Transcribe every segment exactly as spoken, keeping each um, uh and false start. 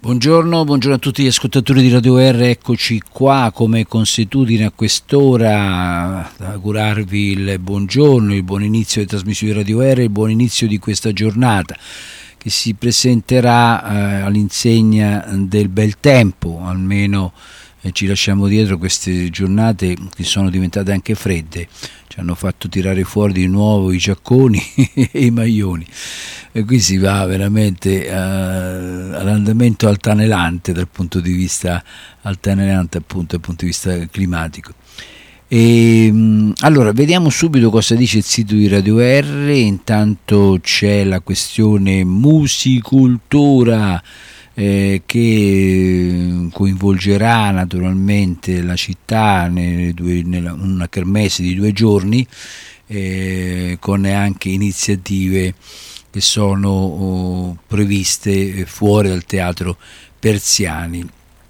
Buongiorno, buongiorno a tutti gli ascoltatori di Radio R, eccoci qua come consuetudine a quest'ora ad augurarvi il buongiorno, il buon inizio delle trasmissioni di Radio R, il buon inizio di questa giornata che si presenterà eh, all'insegna del bel tempo, almeno eh, ci lasciamo dietro queste giornate che sono diventate anche fredde, ci hanno fatto tirare fuori di nuovo i giacconi e i maglioni. E qui si va veramente uh, all'andamento altalenante dal punto di vista altalenante appunto dal punto di vista climatico. E, um, allora vediamo subito cosa dice il sito di Radio R. Intanto c'è la questione musicultura eh, che coinvolgerà naturalmente la città nelle due, nella una kermesse di due giorni eh, con anche iniziative che sono oh, previste fuori dal teatro Persiani.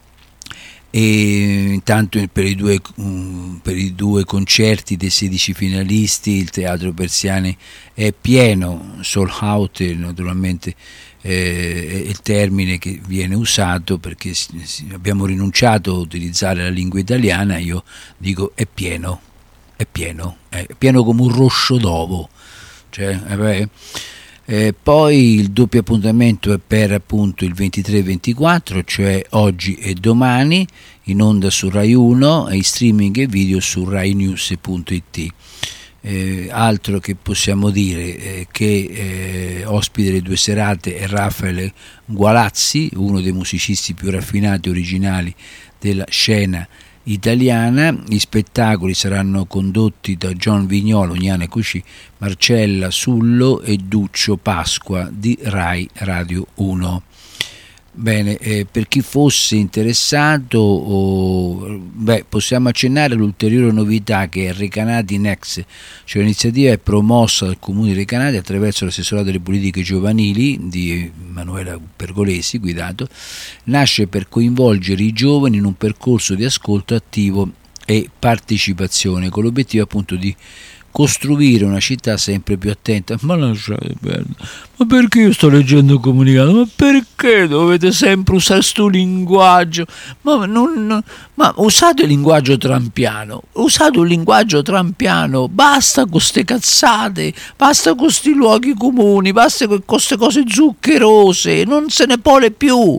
E intanto per i due, um, per i due concerti dei sedici finalisti il teatro Persiani è pieno, sold out naturalmente eh, è il termine che viene usato perché abbiamo rinunciato a utilizzare la lingua italiana, io dico è pieno, è pieno, è pieno come un roscio d'ovo, cioè eh, Eh, poi il doppio appuntamento è per appunto il ventitré e ventiquattro, cioè oggi e domani, in onda su Rai uno e in streaming e video su rai news punto it. Eh, altro che possiamo dire eh, che eh, ospite delle due serate è Raffaele Gualazzi, uno dei musicisti più raffinati e originali della scena italiana. Gli spettacoli saranno condotti da John Vignolo, Gnane Cucì, Marcella Sullo e Duccio Pasqua di Rai Radio uno. Bene, eh, per chi fosse interessato oh, beh, possiamo accennare l'ulteriore novità che è Recanati Next, cioè l'iniziativa è promossa dal Comune di Recanati attraverso l'assessorato delle politiche giovanili di Emanuela Pergolesi guidato, nasce per coinvolgere i giovani in un percorso di ascolto attivo e partecipazione con l'obiettivo appunto di costruire una città sempre più attenta. Ma lasciate perdere, ma perché io sto leggendo comunicato? Ma perché dovete sempre usare sto linguaggio? Ma, non, ma usate il linguaggio trampiano, usate un linguaggio trampiano, basta con ste cazzate, basta con sti luoghi comuni, basta con queste cose zuccherose, non se ne vuole più.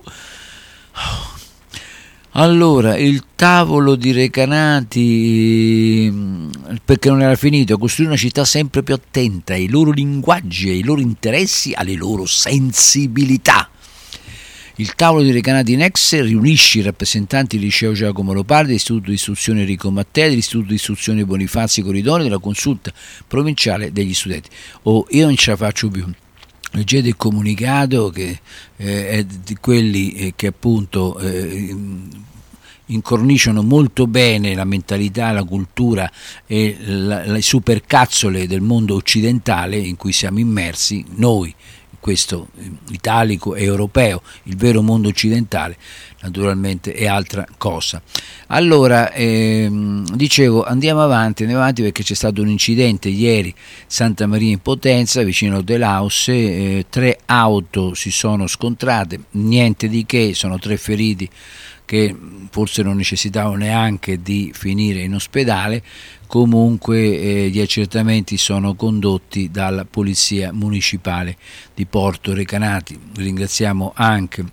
Allora, il tavolo di Recanati, perché non era finito, costruire una città sempre più attenta ai loro linguaggi, ai loro interessi, alle loro sensibilità. Il tavolo di Recanati Next riunisce i rappresentanti del liceo Giacomo Leopardi, dell'istituto di istruzione Enrico Mattei, dell'istituto di istruzione Bonifazio Corridoni, della consulta provinciale degli studenti. Oh, io non ce la faccio più. Leggete il comunicato che eh, è di quelli eh, che appunto eh, incorniciano molto bene la mentalità, la cultura e la, le supercazzole del mondo occidentale in cui siamo immersi noi, questo italico e europeo. Il vero mondo occidentale naturalmente è altra cosa. Allora ehm, dicevo andiamo avanti andiamo avanti perché c'è stato un incidente ieri Santa Maria in Potenza vicino Delaus, eh, tre auto si sono scontrate, niente di che, sono tre feriti che forse non necessitavano neanche di finire in ospedale. Comunque eh, gli accertamenti sono condotti dalla Polizia Municipale di Porto Recanati. Ringraziamo anche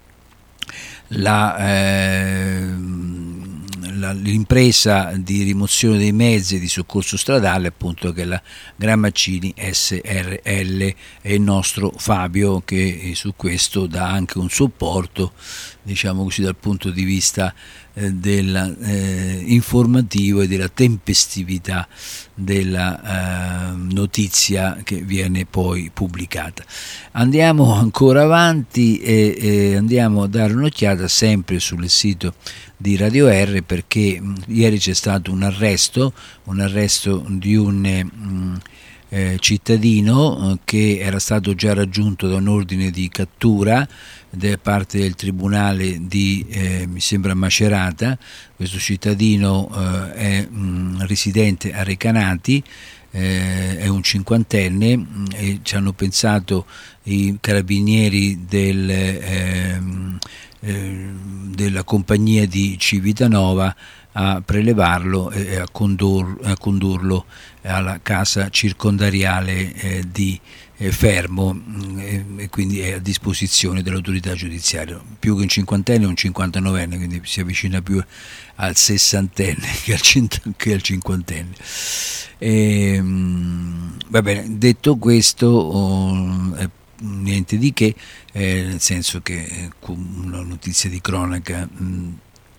la, eh, la, l'impresa di rimozione dei mezzi di soccorso stradale, appunto, che è la Grammaccini S R L, e il nostro Fabio che su questo dà anche un supporto, diciamo così, dal punto di vista eh, della, eh, informativo e della tempestività della eh, notizia che viene poi pubblicata. Andiamo ancora avanti e, e andiamo a dare un'occhiata sempre sul sito di Radio R, perché mh, ieri c'è stato un arresto, un arresto di un mh, eh, cittadino eh, che era stato già raggiunto da un ordine di cattura da parte del tribunale di eh, mi sembra Macerata. Questo cittadino eh, è mh, residente a Recanati, eh, è un cinquantenne mh, e ci hanno pensato i carabinieri del, eh, eh, della compagnia di Civitanova a prelevarlo e a, condur, a condurlo alla casa circondariale eh, di eh, Fermo eh, e quindi è a disposizione dell'autorità giudiziaria. Più che un cinquantenne è un cinquantanovenne, quindi si avvicina più al sessantenne che al, cent- che al cinquantenne. E, mh, va bene, detto questo, oh, eh, niente di che, eh, nel senso che eh, una notizia di cronaca mh,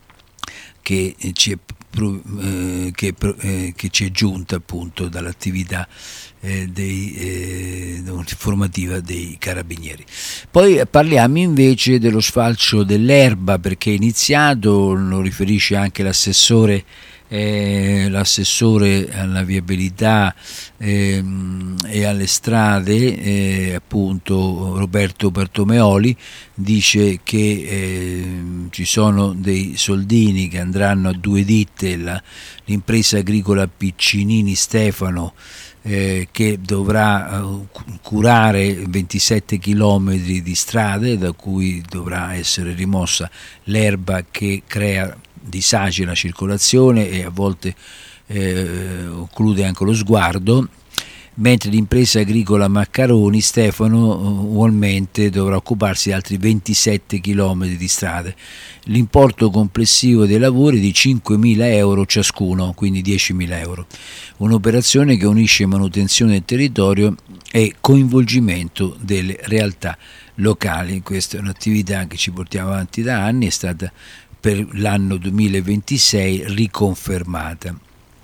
che ci è, eh, che, eh, che ci è giunta appunto dall'attività eh, dei, eh, informativa dei carabinieri. Poi parliamo invece dello sfalcio dell'erba, perché è iniziato, lo riferisce anche l'assessore Eh, l'assessore alla viabilità eh, e alle strade, eh, appunto Roberto Bartomeoli, dice che eh, ci sono dei soldini che andranno a due ditte, la, l'impresa agricola Piccinini Stefano eh, che dovrà uh, curare ventisette chilometri di strade, da cui dovrà essere rimossa l'erba che crea disagi la circolazione e a volte eh, occlude anche lo sguardo, mentre l'impresa agricola Maccaroni Stefano ugualmente dovrà occuparsi di altri ventisette chilometri di strade. L'importo complessivo dei lavori è di cinquemila euro ciascuno, quindi diecimila euro. Un'operazione che unisce manutenzione del territorio e coinvolgimento delle realtà locali. Questa è un'attività che ci portiamo avanti da anni, è stata per l'anno duemilaventisei riconfermata.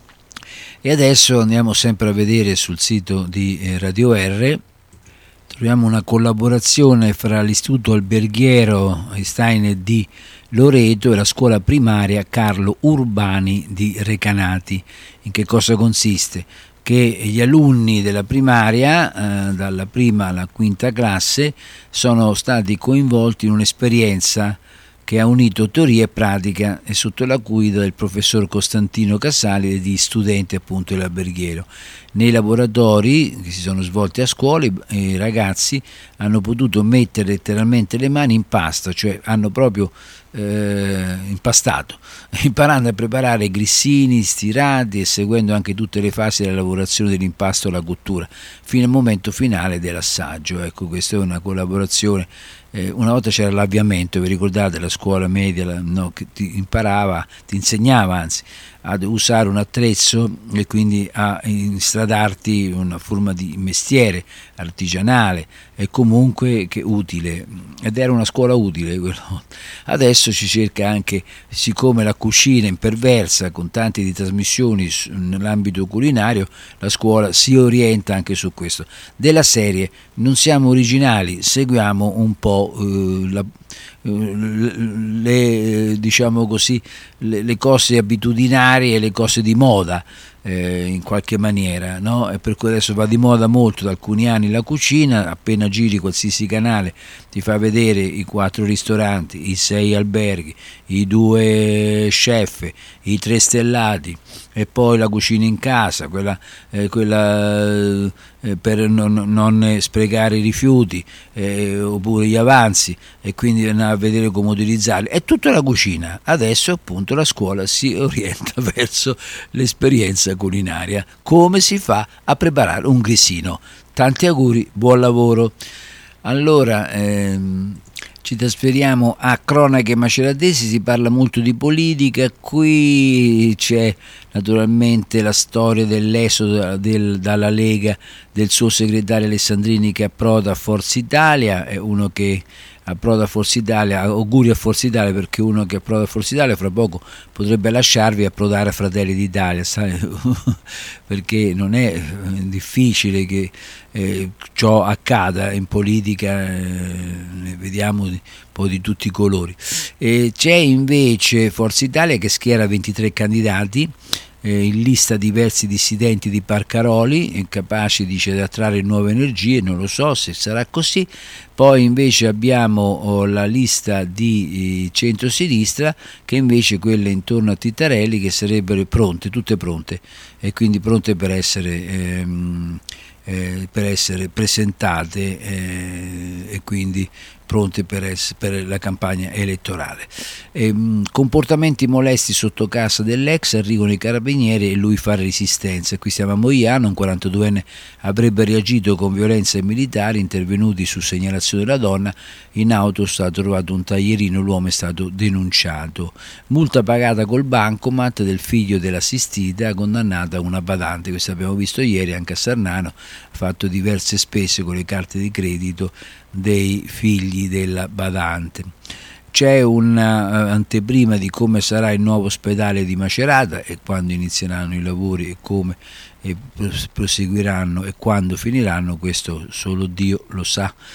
E adesso andiamo sempre a vedere sul sito di Radio R, troviamo una collaborazione fra l'Istituto Alberghiero Einstein di Loreto e la scuola primaria Carlo Urbani di Recanati. In che cosa consiste? Che gli alunni della primaria, eh, dalla prima alla quinta classe, sono stati coinvolti in un'esperienza che ha unito teoria e pratica e sotto la guida del professor Costantino Casali e di studenti appunto dell'alberghiero. Nei laboratori che si sono svolti a scuola i ragazzi hanno potuto mettere letteralmente le mani in pasta, cioè hanno proprio eh, impastato, imparando a preparare grissini, stirati e seguendo anche tutte le fasi della lavorazione dell'impasto e la cottura, fino al momento finale dell'assaggio. Ecco, questa è una collaborazione. Eh, una volta c'era l'avviamento, vi ricordate, la scuola media, la, no, che ti imparava, ti insegnava anzi ad usare un attrezzo e quindi a instradarti una forma di mestiere artigianale e comunque che utile, ed era una scuola utile quello. Adesso ci cerca anche, siccome la cucina è imperversa con tanti di trasmissioni nell'ambito culinario, la scuola si orienta anche su questo, della serie non siamo originali, seguiamo un po' eh, la le, diciamo così, le, le cose abitudinarie e le cose di moda eh, in qualche maniera, no? E per cui adesso va di moda molto da alcuni anni la cucina, appena giri qualsiasi canale ti fa vedere i quattro ristoranti, i sei alberghi, i due chef, i tre stellati e poi la cucina in casa, quella, eh, quella eh, per non, non sprecare i rifiuti eh, oppure gli avanzi, e quindi andare a vedere come utilizzarli. È tutta la cucina. Adesso appunto la scuola si orienta verso l'esperienza culinaria, come si fa a preparare un grissino. Tanti auguri, buon lavoro. Allora ehm, ci trasferiamo a cronache maceratesi, si parla molto di politica, qui c'è naturalmente la storia dell'esodo del, dalla Lega del suo segretario Alessandrini che approda a Forza Italia, è uno che approda a Forza Italia, auguri a Forza Italia, perché uno che approda a Forza Italia fra poco potrebbe lasciarvi e approdare a Fratelli d'Italia, sai? Perché non è difficile che eh, ciò accada in politica, eh, ne vediamo un po' di tutti i colori. E c'è invece Forza Italia che schiera ventitré candidati, Eh, in lista diversi dissidenti di Parcaroli, capaci, dice, di attrarre nuove energie, non lo so se sarà così. Poi invece abbiamo oh, la lista di eh, centrosinistra, che invece quelle intorno a Tittarelli che sarebbero pronte, tutte pronte, e quindi pronte per essere ehm, eh, per essere presentate eh, e quindi pronte per, ess- per la campagna elettorale. E, mh, comportamenti molesti sotto casa dell'ex, arrivano i carabinieri e lui fa resistenza. Qui siamo a Mogliano, un quarantaduenne avrebbe reagito con violenza ai militari intervenuti su segnalazione della donna, in auto è stato trovato un taglierino, l'uomo è stato denunciato. Multa pagata col bancomat del figlio dell'assistita, condannata una badante, questo abbiamo visto ieri anche a Sarnano, ha fatto diverse spese con le carte di credito dei figli della badante. C'è un'anteprima di come sarà il nuovo ospedale di Macerata e quando inizieranno i lavori e come e proseguiranno e quando finiranno, questo solo Dio lo sa.